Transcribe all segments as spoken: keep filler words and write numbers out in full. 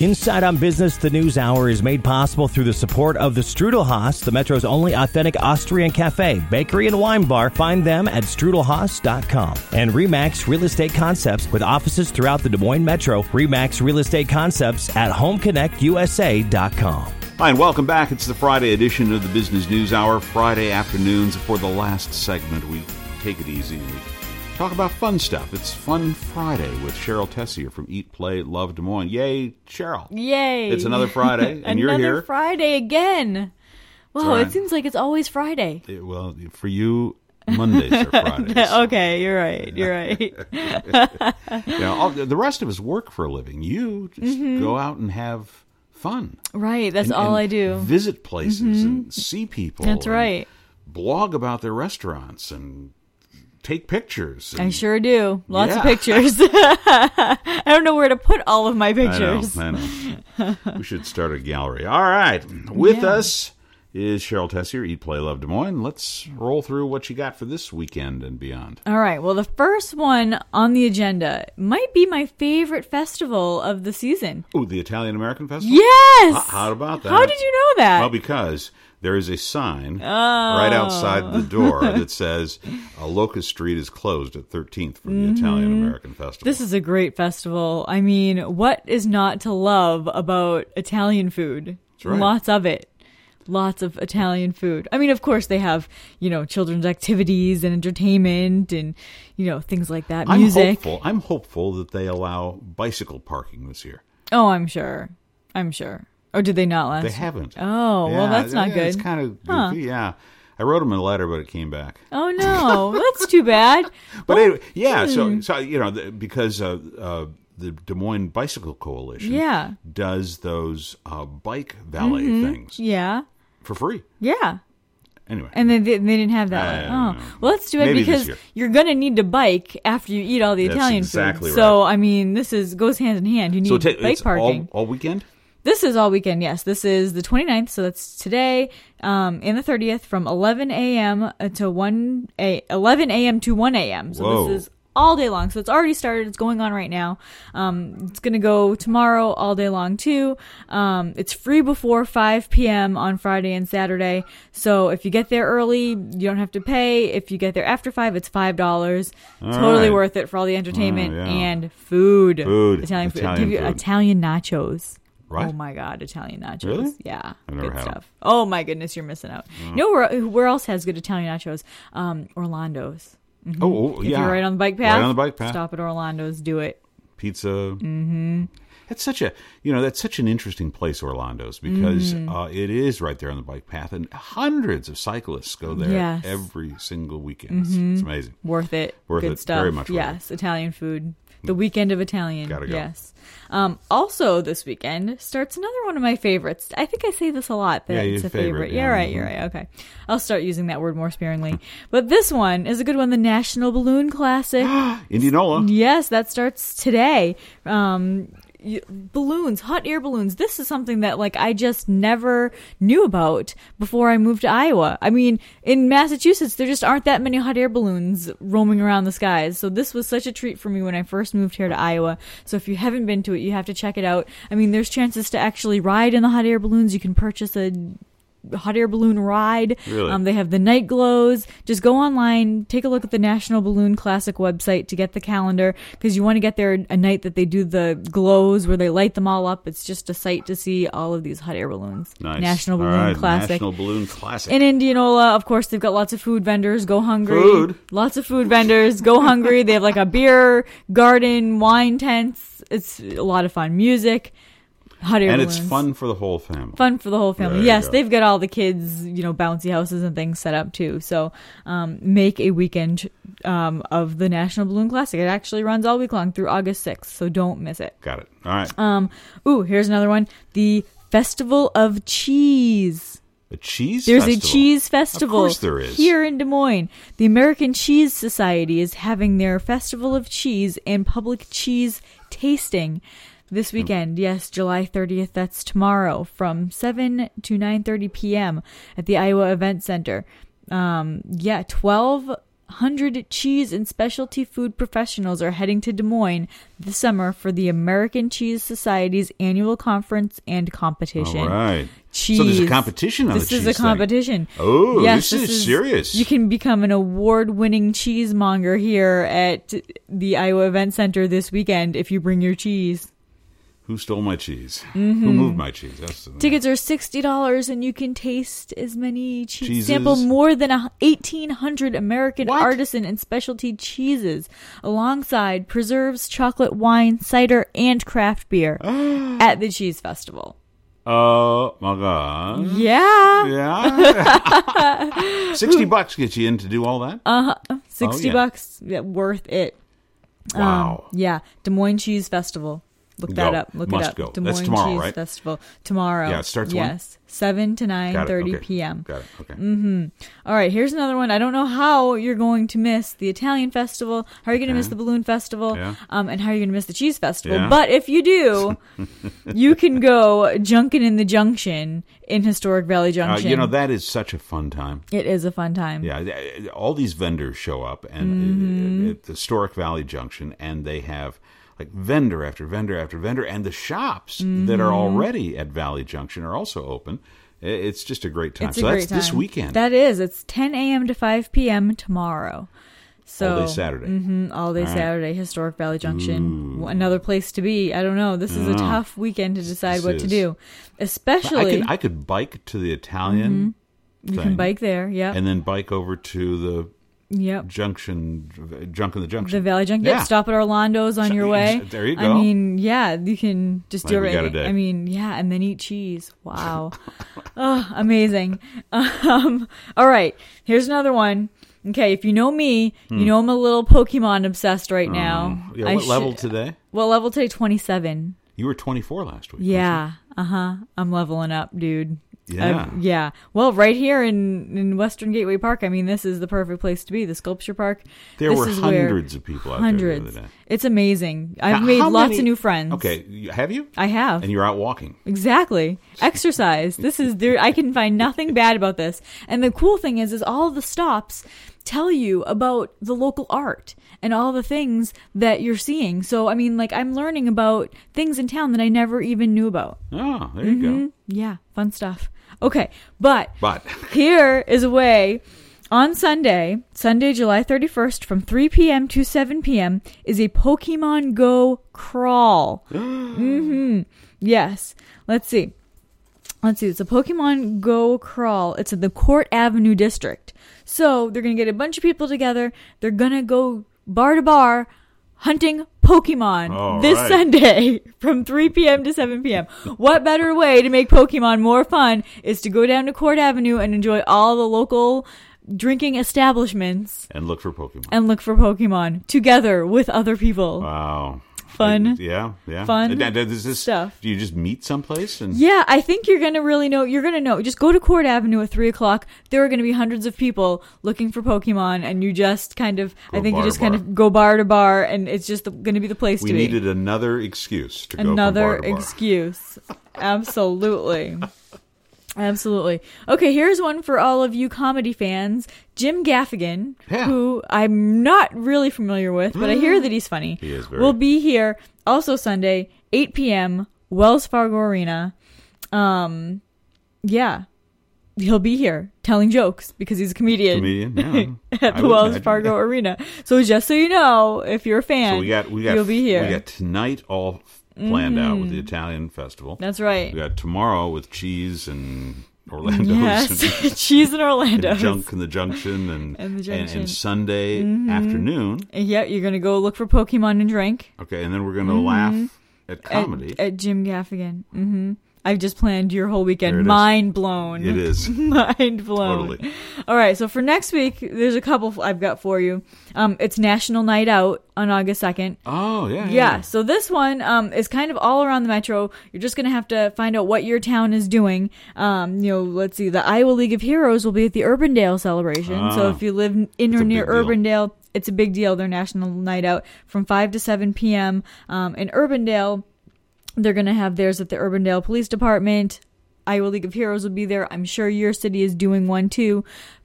Inside on Business, the News Hour is made possible through the support of the Strudelhaus, the Metro's only authentic Austrian cafe, bakery, and wine bar. Find them at strudelhaus dot com. And Remax Real Estate Concepts, with offices throughout the Des Moines Metro. Remax Real Estate Concepts at home connect u s a dot com. Hi, and welcome back. It's the Friday edition of the Business News Hour. Friday afternoons, for the last segment, we take it easy and we talk about fun stuff. It's Fun Friday with Cheryl Tessier from Eat, Play, Love Des Moines. Yay, Cheryl. Yay. It's another Friday, and you're here. Another Friday again. Wow, right. It seems like it's always Friday. It, well, for you, Mondays are Fridays. Okay, you're right. You're right. you know, all, the rest of us work for a living. You just mm-hmm. go out and have fun. Right, that's and, all and I do. Visit places mm-hmm. and see people. That's right. Blog about their restaurants and take pictures. And, I sure do. Lots yeah. of pictures. I don't know where to put all of my pictures. I know, I know. We should start a gallery. All right. With yeah. us is Cheryl Tessier, Eat, Play, Love Des Moines. Let's roll through what you got for this weekend and beyond. All right. Well, the first one on the agenda might be my favorite festival of the season. Oh, the Italian American Festival? Yes! How, how about that? How did you know that? Well, because there is a sign oh. right outside the door that says uh, Locust Street is closed at thirteenth for the mm-hmm. Italian American Festival. This is a great festival. I mean, what is not to love about Italian food? That's right. Lots of it. Lots of Italian food. I mean, of course, they have, you know, children's activities and entertainment and, you know, things like that. I'm Music. Hopeful, I'm hopeful that they allow bicycle parking this year. Oh, I'm sure. I'm sure. Or did they not last They year? haven't. Oh, yeah, well, that's not yeah, good. It's kind of goofy, huh. yeah. I wrote them a letter, but it came back. Oh, no. That's too bad. But well, anyway, yeah, hmm. so, so, you know, the, because uh, uh, the Des Moines Bicycle Coalition yeah. does those uh, bike valet mm-hmm. things. Yeah. For free. Yeah. Anyway. And they, they didn't have that. I Like, don't oh, know. well, let's do it Maybe because you're going to need to bike after you eat all the That's Italian exactly food. right. So, I mean, this is goes hand in hand. You need so ta- bike it's parking. All, all weekend? This is all weekend, yes. This is the twenty-ninth, so that's today, um, and the thirtieth from eleven a.m. to one a eleven a.m. to one a.m. So Whoa. this is all day long. So it's already started. It's going on right now. Um, it's going to go tomorrow all day long, too. Um, it's free before five p.m. on Friday and Saturday. So if you get there early, you don't have to pay. If you get there after five, it's five dollars. All totally right. worth it for all the entertainment Oh, yeah. and food. Food. Italian food. Italian Give you food. Italian nachos. Right. Oh my God, Italian nachos. Really? Yeah. I've never good had stuff. Oh my goodness, you're missing out. Oh. You know where, where else has good Italian nachos? Um, Orlando's. Mm-hmm. Oh, oh, if yeah. you're right on the bike path, Right on the bike path. stop at Orlando's, do it. Pizza. Mm-hmm. That's such a, you know, that's such an interesting place, Orlando's, because mm-hmm. uh, it is right there on the bike path, and hundreds of cyclists go there yes. every single weekend. Mm-hmm. It's amazing. Worth it. Worth good it. stuff. Very much worth yes, it. Italian food. The weekend of Italian. Gotta go. Yes. Um, also, this weekend starts another one of my favorites. I think I say this a lot, that Yeah, it's your a favorite. favorite, Yeah, yeah. right, you're right. Okay. I'll start using that word more sparingly. But this one is a good one, the National Balloon Classic. Indianola. Yes, that starts today. Um, y- balloons, hot air balloons. This is something that like I just never knew about before I moved to Iowa. I mean, in Massachusetts, there just aren't that many hot air balloons roaming around the skies. So this was such a treat for me when I first moved here to Iowa. So if you haven't been to it, you have to check it out. I mean, there's chances to actually ride in the hot air balloons. You can purchase a hot air balloon ride. Really? Um, they have the night glows. Just go online, take a look at the National Balloon Classic website to get the calendar, because you want to get there a night that they do the glows where they light them all up. It's just a sight to see all of these hot air balloons. Nice. National All Balloon right, Classic. National Balloon Classic. In Indianola, of course, they've got lots of food vendors. Go hungry. Food? Lots of food vendors. Go hungry. They have like a beer garden, wine tents. It's a lot of fun. Music. Hot air and balloons. it's fun for the whole family. Fun for the whole family. There you Yes, go. they've got all the kids, you know, bouncy houses and things set up too. So um, make a weekend um, of the National Balloon Classic. It actually runs all week long through August sixth, so don't miss it. Got it. All right. Um, ooh, here's another one. The Festival of Cheese. A cheese There's festival. a cheese festival. Of course there is. Here in Des Moines. The American Cheese Society is having their Festival of Cheese and public cheese tasting this weekend. Yes, July thirtieth. That's tomorrow from seven to nine thirty p.m. at the Iowa Event Center. Um, yeah, twelve hundred cheese and specialty food professionals are heading to Des Moines this summer for the American Cheese Society's annual conference and competition. All right. Cheese. So there's a competition on this the cheese This is a competition. Thing. Oh, yes, this, this is, is serious. You can become an award-winning cheesemonger here at the Iowa Event Center this weekend if you bring your cheese. Who stole my cheese? Mm-hmm. Who moved my cheese? That's the Tickets are sixty dollars, and you can taste as many cheese. Cheeses. Sample more than eighteen hundred American What? artisan and specialty cheeses, alongside preserves, chocolate, wine, cider, and craft beer at the Cheese Festival. Oh, my God. Yeah. Yeah. sixty bucks gets you in to do all that? Uh-huh. sixty Oh, yeah. bucks. Yeah, worth it. Wow. Um, yeah. Des Moines Cheese Festival. Look that Go. up. Look Must it up. go. Des That's Moines tomorrow, Cheese right? Festival. Tomorrow. Yeah, it starts when? Yes. seven to nine thirty okay. p.m. Got it. Okay. Mm-hmm. All right, here's another one. I don't know how you're going to miss the Italian Festival. How are you going to Okay. miss the Balloon Festival? Yeah. Um, and how are you going to miss the Cheese Festival? Yeah. But if you do, you can go junkin' in the Junction in Historic Valley Uh, Junction. you know, that is such a fun time. It is a fun time. Yeah, th- all these vendors show up and Mm-hmm. uh, at the Historic Valley Junction, and they have like vendor after vendor after vendor, and the shops Mm-hmm. that are already at Valley Junction are also open. I- It's just a great time. It's so a that's great time. this weekend, That is. It's ten a.m. to five p.m. tomorrow. So, all day Saturday. Mm-hmm, all day All right. Saturday, Historic Valley Junction. Another place to be. I don't know. This is a Yeah. tough weekend to decide This what to is. do. Especially, I could I could bike to the Italian you thing, can bike there. Yep. and then bike over to the Yep. junction, junk in the junction. The Valley Junction. Yeah. Yep, stop at Orlando's on your way. There you I go. mean, yeah, you can just do Like we it. got a day. I mean, yeah, and then eat cheese. Wow. Oh, amazing. Um, all right, here's another one. Okay, if you know me, you know I'm a little Pokemon obsessed right now. Hmm. Yeah, I what level should- today? What level today? twenty-seven. You were twenty-four last week. weren't Yeah. Uh huh. I'm leveling up, dude. Yeah. I've- yeah. Well, right here in, in Western Gateway Park, I mean, this is the perfect place to be. The sculpture park. There This were is where- hundreds of people out Hundreds. there the other day. It's amazing. I've Now, made how lots many- of new friends. Okay, you- have you? I have. And you're out walking. Exactly. Exercise. This is there. I can find nothing bad about this. And the cool thing is, is all the stops tell you about the local art and all the things that you're seeing. So, I mean, like, I'm learning about things in town that I never even knew about. Oh, there you Mm-hmm. go. Yeah, fun stuff. Okay, but But here is a way. On Sunday, Sunday, July thirty-first, from three p.m. to seven p.m., is a Pokemon Go crawl. Mm-hmm. Yes. Let's see. Let's see. It's a Pokemon Go crawl. It's in the Court Avenue district. So they're going to get a bunch of people together. They're going to go bar to bar hunting Pokemon All this right. Sunday from three p.m. to seven p.m. What better way to make Pokemon more fun is to go down to Court Avenue and enjoy all the local drinking establishments and look for Pokemon. and look for Pokemon together with other people. Wow. Fun. Uh, yeah, yeah. Fun And, and is this, stuff. Do you just meet someplace? And Yeah, I think you're going to really know. You're going to know. Just go to Court Avenue at three o'clock. There are going to be hundreds of people looking for Pokemon, and you just kind of, Go I think you bar just to kind bar. of go bar to bar, and it's just going to be the place we to be. needed another excuse to go Another from bar to bar. excuse. Absolutely. Absolutely. Okay, here's one for all of you comedy fans. Jim Gaffigan, Yeah. who I'm not really familiar with, but I hear that he's funny. He is very- will be here also Sunday, eight p.m., Wells Fargo Arena. Um, yeah. He'll be here telling jokes because he's a comedian, Comedian, yeah. at I the would Wells imagine, Fargo yeah. Arena. So just so you know, if you're a fan, So we got we got you'll be here. Mm-hmm. We got tonight all planned out with the Italian festival. That's right. We got tomorrow with cheese and Orlando's Yes, and, cheese in Orlando. and junk in the junction and And the and, junction. and Sunday Mm-hmm. afternoon. Yeah, you're gonna go look for Pokemon and drink Okay, and then we're gonna laugh at comedy. at, at Jim Gaffigan. Mm-hmm. I've just planned your whole There it weekend. is. Mind blown. It is. Mind blown. Totally. All right, so for next week, there's a couple I've got for you. Um, it's National Night Out on August second. Oh yeah, yeah. Yeah, so this one um, is kind of all around the metro. You're just going to have to find out what your town is doing. Um, you know, let's see. The Iowa League of Heroes will be at the Urbandale celebration. So Ah. if you live in It's or a near big deal. Urbandale, it's a big deal. Their National Night Out from five to seven p.m. Um, in Urbandale, they're going to have theirs at the Urbandale Police Department. Iowa League of Heroes will be there. I'm sure your city is doing one too.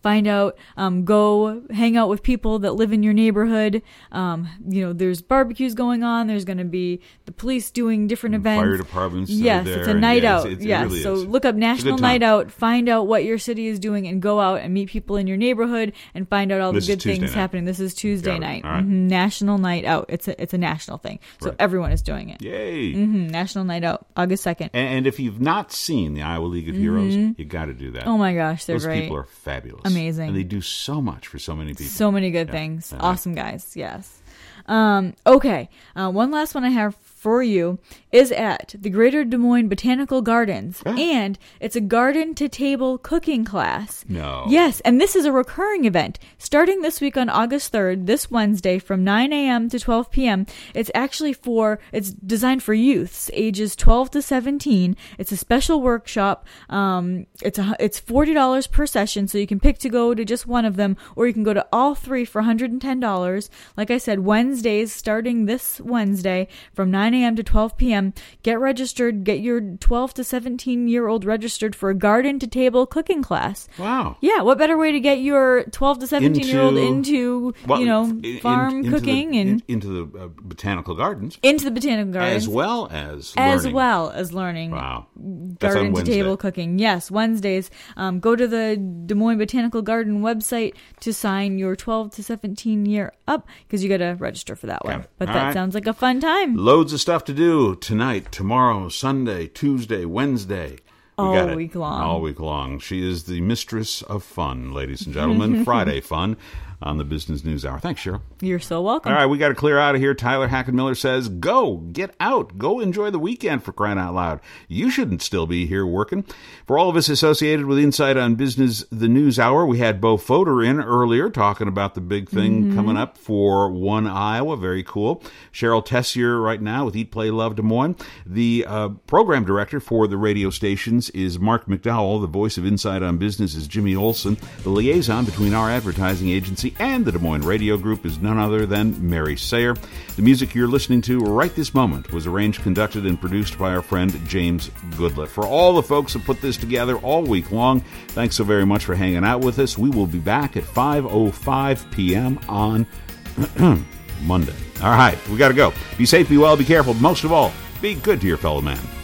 find out, um, go hang out with people that live in your neighborhood. Um, you know, there's barbecues going on. There's going to be the police doing different and events. Fire departments. Yes, there. it's a night yeah, out. It's, it's, yes, it really so is. look up National time. Night Out. Find out what your city is doing, and go out and meet people in your neighborhood and find out all This the is good Tuesday things night. happening. This is Tuesday Got it. night. All right. Mhm. National Night Out. It's a it's a national thing, so Right. everyone is doing it. Yay! hmm National Night Out, August second. And, and if you've not seen the Iowa League of Heroes, you got to do that. Oh my gosh, they're Those great. people are fabulous, Amazing. and they do so much for so many people. So many good Yeah. things. Yeah. Awesome guys. Yes. Um, okay. Uh, one last one I have for you is at the Greater Des Moines Botanical Gardens, and it's a garden to table cooking class. No. Yes, and this is a recurring event starting this week on August third, this Wednesday from nine a.m. to twelve p.m. It's actually for, it's designed for youths ages twelve to seventeen. It's a special workshop. Um, it's a, it's forty dollars per session, so you can pick to go to just one of them, or you can go to all three for one hundred ten dollars. Like I said, Wednesdays starting this Wednesday from nine a.m. to twelve p.m. Get registered. Get your twelve to seventeen year old registered for a garden to table cooking class. Wow. Yeah, what better way to get your twelve to seventeen year old into, well, you know, in- farm into cooking the, and in- into the uh, botanical gardens, into the botanical gardens, as well as as learning. well as learning. Wow. That's on Garden to Wednesday. table cooking. Yes, Wednesdays. Um, go to the Des Moines Botanical Garden website to sign your twelve to seventeen year up, because you got to register for that Got one. it. But All that right. sounds like a fun time. Loads of stuff to do tonight, tomorrow, Sunday, Tuesday, Wednesday. We All got it. week long. All week long. She is the mistress of fun, ladies and gentlemen. Friday fun on the Business News Hour. Thanks, Cheryl. You're so welcome. All right, we got to clear out of here. Tyler Hackett-Miller says, go, get out, go enjoy the weekend, for crying out loud. You shouldn't still be here working. For all of us associated with Insight on Business, the News Hour, we had Bo Foder in earlier talking about the big thing Mm-hmm. coming up for One Iowa. Very cool. Cheryl Tessier right now with Eat, Play, Love Des Moines. The uh, program director for the radio stations is Mark McDowell. The voice of Insight on Business is Jimmy Olson. The liaison between our advertising agency and the Des Moines Radio Group is none other than Mary Sayer. The music you're listening to right this moment was arranged, conducted, and produced by our friend James Goodlett. For all the folks that put this together all week long, thanks so very much for hanging out with us. We will be back at five oh five p.m. on Monday. All right, we got to go. Be safe, be well, be careful. Most of all, be good to your fellow man.